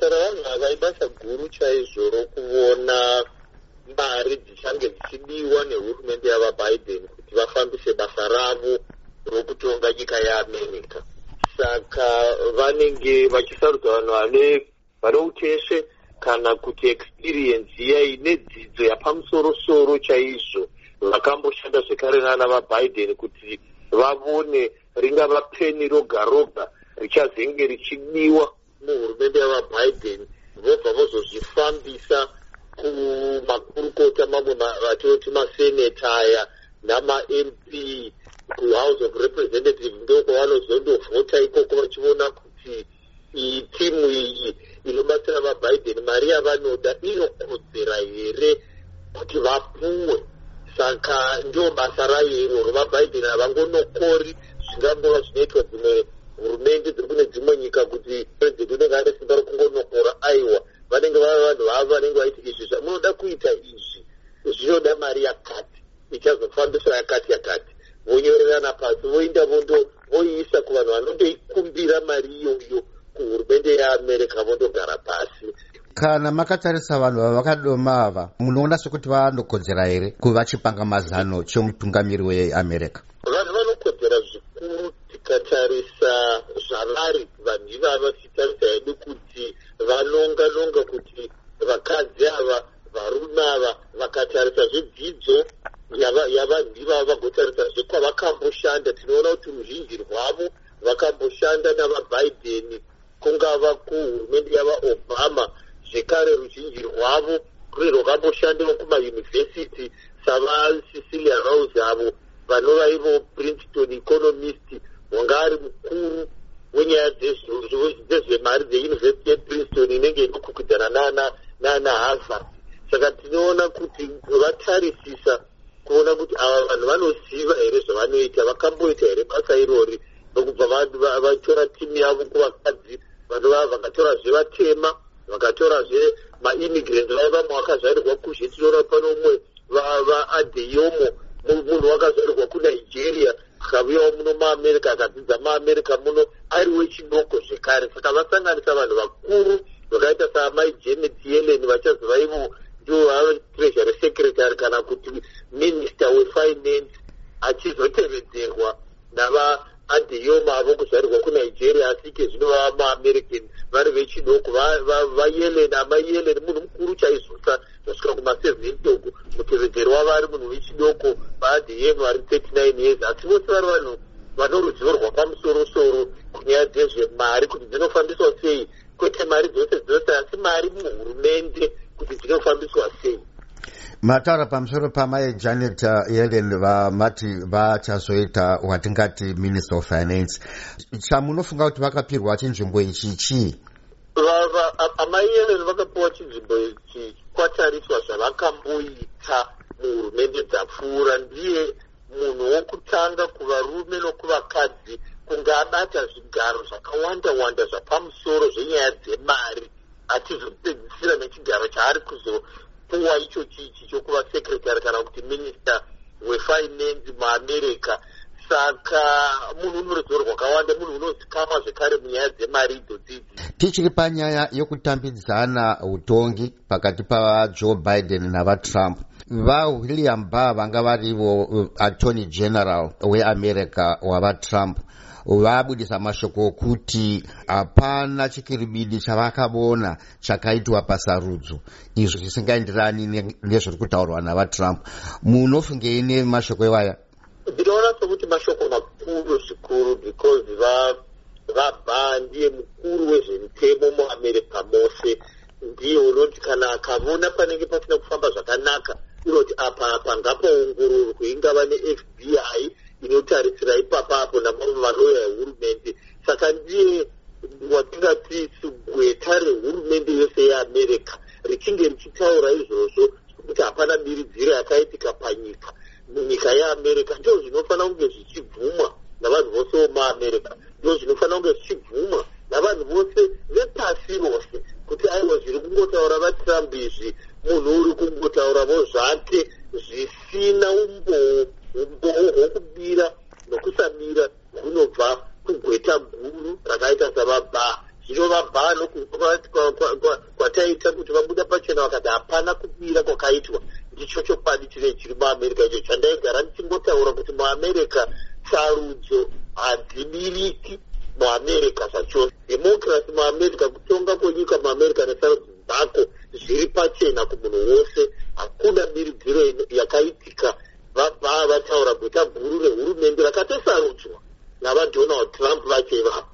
basa ravanhu ava ibasa guru chaizvo rokuona mari dzichange dzichidiwa nehurumende yavaBiden kuti vafambise basa ravo rokutonga nyika yeAmerica. Saka vanenge vachisarudza vanhu vane uteshe kana kuti experience iya ine dzidzo yapamusoro-soro chaizvo vakamboshanda zvekare nana vaBiden kuti vavone ringava peni roga roga richazenge richidiwa muhurumende yavaBiden, vobva vozozvifambisa kumakurukota mamwe vatinoti maseneta aya nama-MP kuhouse of representatives, ndoko vanozondovhota ikoko vachiona kuti timu iyi inobatsira vaBiden mari yavanoda inokodzera here kuti vapuwe. Saka ndio basa rayo iroro. VaBiden havangonokori zvingangova zvinoitwa dzimwe hurumende dziri kune dzimwe nyika kuti president unenge ane simba rokungonokora. Aiwa, vanenge vava vanhu vavo vanenge vaiti izvi zvamunoda kuita izvi zvinoda mari yakati, ichazofambiswa yakati vonyorerana pasi voinda voiisa kuvanhu vanondoikumbira mari iyoyo kuhurumende yeAmerica vondogara pasi. Kana makatarisa vanhu vavakadoma ava, munoona sekuti vanokodzera here kuva chipanga mazano chomutungamiri weAmerica? Vanhu vanokodzera zvikuru tikatarisa zvavari vanhu ivava, tichitarisa hedu kuti vanonga kuti vakadzi ava, varume ava, vakatarisa zvedzidzo yavanhu ivava, vagotarisa zvekwavakamboshanda. Tinoona kuti ruzhinji rwavo vakamboshanda navaBiden, kungava kuhurumende yavaObama. Zvekare ruzhinji rwavo rune rwakamboshandawo kumayunivhesiti savaCecilia Rose avo vanova ivo Princeton economist, wanga ari mukuru wenyaya dzezvemari dzeyunivhesiti yePrinceton inenge inokwikwidzana nana Harvard. Saka tinoona kuti vatarisisa kuona kuti ava vanhu vanoziva here zvavanoita, vakamboita here basa irori, nokubva vatora timu yavo kuvakadzi vanova vakatora vatema, vakatora maimmigrants vaiva vakazvarirwa kuzhe. Tinoona pano umwe vaAdeyomo, munhu wakazvarirwa kuNigeria akavuyawo muno maAmerica akadzidza maAmerica muno ari wechidoko zvekare. Saka vasanganisa vanhu vakuru vakaita saamai Janet Yellen vachazova ivo ndio treasury secretary kana kuti minister wefinance, achizotevedzerwa navaAdeyomo avo kuzvarirwa kuNigeria asi ke zvino vava maAmerican vari vechidoko. vaYellen, amai Yellen munhu mukuru chaizvosa zvasvika kuma-70 mutevedzeri wavo ari munhu wechidoko, vaAdeyomo vari 39 years, asi vose vari vanhu vanoruzivo rwapamusoro-soro kunyaya dzezvemari kuti dzinofambiswa sei, kwete mari dzose asi mari muhurumende kuti dzinofambiswa sei. Mataura pamusoro pamai Janet Yellen vamati vachazoita watingati Minister of Finance. Chamunofunga kuti vakapirwa chinzvimbo ichi chii? Amai Yellen vakapiwa chinzvimbo ichi kwatariswa zvavakamboita muhurumende dzapfuura. Ndiye munhu wokutanga kuvarume nokuvakadzi kunge abata zvigaro zvakawanda zvapamusoro zvenyaya dzemari, achizopedzisira nechigaro chaari kuzopuwa icho chichi chokuva secretary kana kuti minister wefinance muAmerica. Saka munhu unoruzivo rwakawanda, munhu unozikama zvekare munyaya dzemari idzodzidzi. Tichiri panyaya yokutambidzana utongi pakati paJoe Biden navaTrump, vaWilliam Barr vanga varivo attorney general weAmerica wavaTrump vabudisa mashoko okuti hapana chikiribidi chavakaona chakaitwa pasarudzo, izvo zvisingaenderani nezviri kutaurwa navaTrump. Munofungei nemashoko iwaya? Ndinoona sokuti mashoko makuru zvikuru, because vaBarr ndiye mukuru wezvemitemo muAmerica mose. Ndiye unoti kana akavona panenge pasina kufamba zvakanaka unoti apa ngapaongororwe, ingava neFBI inotarisira ipapapo namamwe maloya ehurumende. Saka ndiye watingati gweta rehurumende yose yeAmerica richinge richitaura izvozvo kuti hapana miridziro yakaitika panyika munyika yeAmerica, ndizvo zvinofanira kunge zvichibvumwa navanhu vose vomuAmerica, ndizvo zvinofanira kunge zvichibvumwa navanhu vose vepasi rose, kuti aiwa zviri kungotaura vaTrump izvi munhu uri kungotauravo zvake zvisina umboo hwokubira nokusamira hunobva kugweta guru rakaita savaBarr. zvinova bhano kwataita kuti vabuda pachena vakati hapana kubira kwakaitwa. Ndicho chokwadi chiri muamerica icho chandaigara ndichingotaura kuti muamerica sarudzo hadzibiriki muamerica zvachose. Democracy muamerica, kutonga kwenyika muamerica nesarudzo dzako zviri pachena kumunhu wose. Hakuna miridziro yakaitika vataura guta guru rehurumende rakatosarudzwa navaDonald Trump vacheva.